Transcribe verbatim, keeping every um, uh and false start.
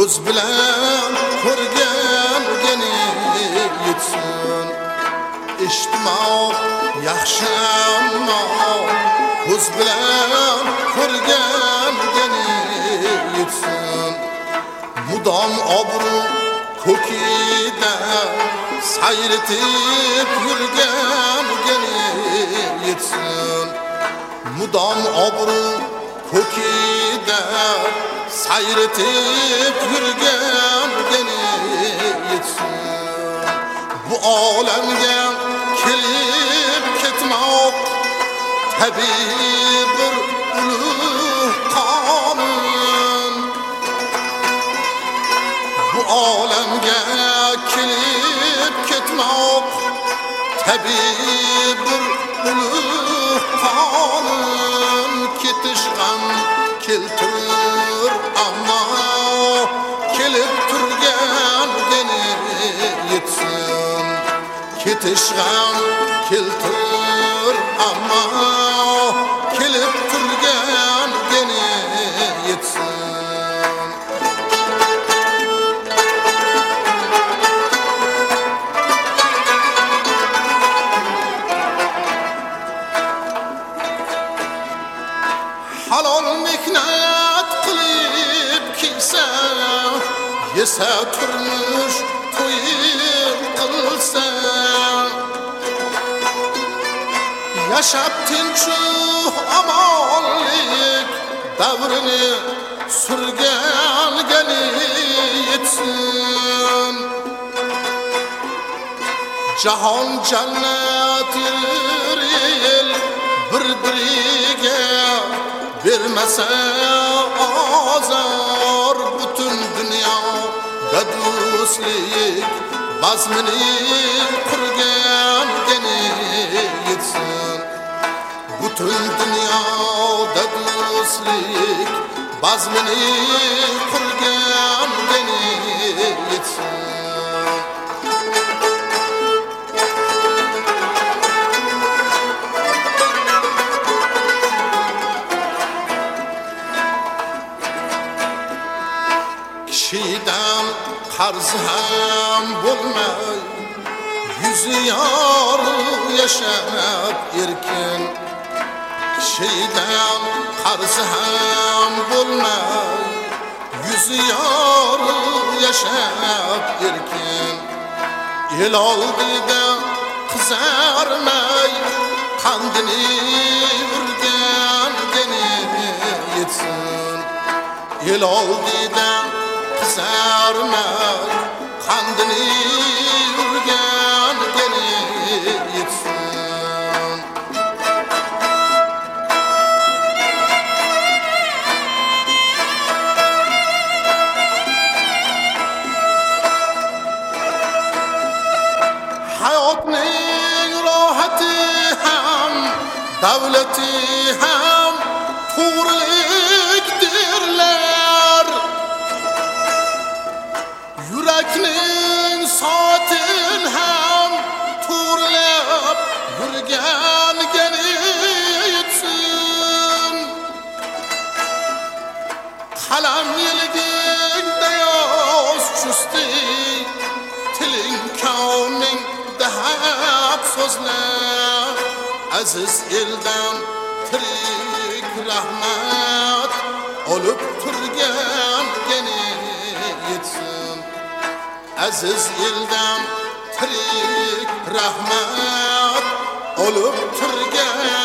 ko'z bilan ko'rgangani yetsin. Eshitmoq yaxshi ammo ko'z bilan ko'rgangani yetsin. Mudom obro' ko'kida sayritib yurgangani yetsin. Mudom obro' ko'kida sayritib yurgangani yetsin. Bu olamga kelib ketmoq tabiiy bir ulug' qonun. Bu olamga kelib ketmoq tabiiy bir ulug' qonun. Ketish ham keltirir ammo kelib turgangani yetsin. Ketish ham keltirir ammo kelib turgangani yetsin. Halol mehnat qilib kiysa, yesa turmush to'yib qilsa, yashab tinchu omonlik davrini surgangani yetsin. Jahon jannat el bir-biriga bermasa azor, butun dunyo do'stlik bazmini qurgangani yetsin. Butun dunyo do'stlik bazmini qurgangani yetsin. Kishidan qarz ham bo'lmay yuzi yorug' yashab erkin. Kishidan qarz ham bo'lmay yuzi yorug' yashab erkin. El oldida qizarmay qandini urgangani yetsin. El oldida qizarmay qandini urgangani yetsin. Hayotning rohati ham davlati ham to'g'rilikdirlar. Yurakning soatin ham to'g'rilab yurgangani yetsin. Qalam yelgingda yoz chusti, tiling kavning dahab so'zlar. Aziz eldan tirik rahmat olib turgangani yetsin. Aziz eldan tirik rahmat olib turgan